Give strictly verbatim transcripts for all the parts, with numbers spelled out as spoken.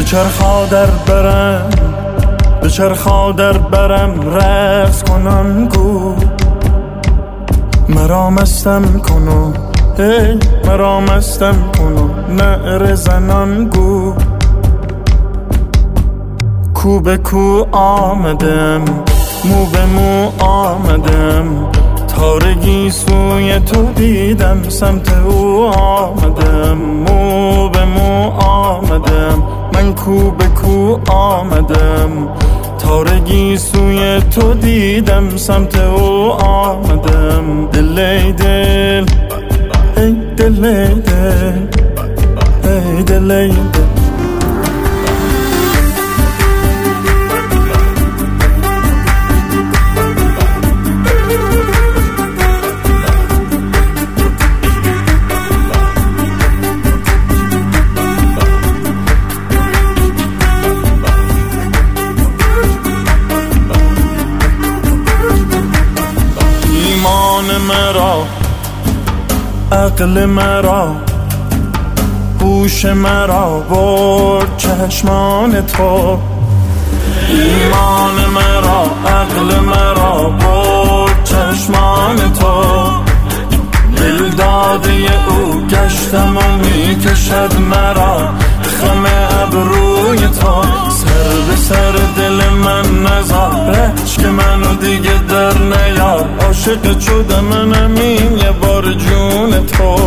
چرخا در برم به چرخا در برم رقص کنان گو مرا مستم کنو ای مرا مستم کنو نعره زنان گو کو به کو آمدم مو به مو آمدم تارگی سوی تو دیدم سمت او آمدم مو به مو آمدم من کو به کو آمدم تارگی سوی تو دیدم سمت او آمدم دل ای دل ای دل ای دل ای دل ای دل مرا عقل مرا هوش مرا برد چشمان تو ایمان مرا عقل مرا برد چشمان تو دل داده او گشتم و میکشد مرا خم ابروی تو سر به سر دل من نزار که منو دیگه در نیار عاشق شدم منم یه بار جون تو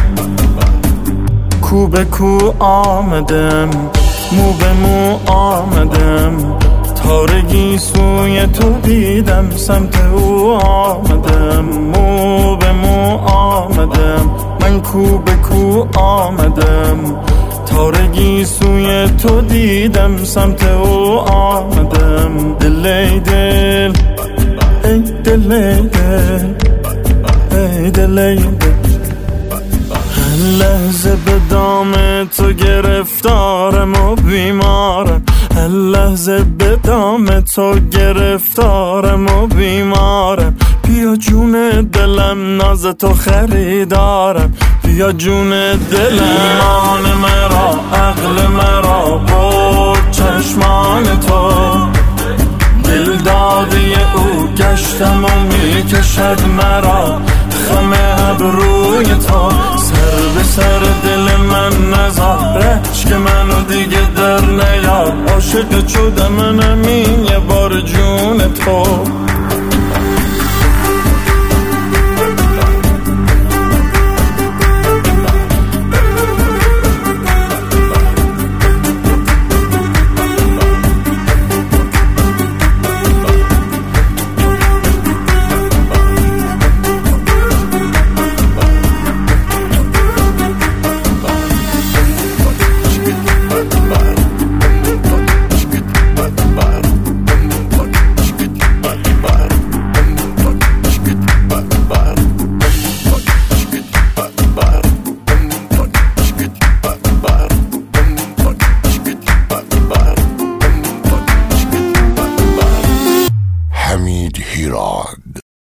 کو به کو آمدم مو به مو آمدم تارگی سوی تو دیدم سمت او آمدم مو به مو آمدم من کو به کو آمدم تارگی سوی تو دیدم سمت او آمدم دل ای دل ای دل ای دل ای دل ای دل هر لحظه به دام تو گرفتارم و بیمارم هر لحظه به دام تو گرفتارم و بیمارم بیا جون دلم ناز تو خریدارم بیا جون دلم ایمان مرا عقل مرا برد چشمان تو دل داده او گشتم و میکشد مرا خم ابروی تو سر به سر دل من نزار که منو دیگه در نیار عاشق شدم منم این یه بار جون تو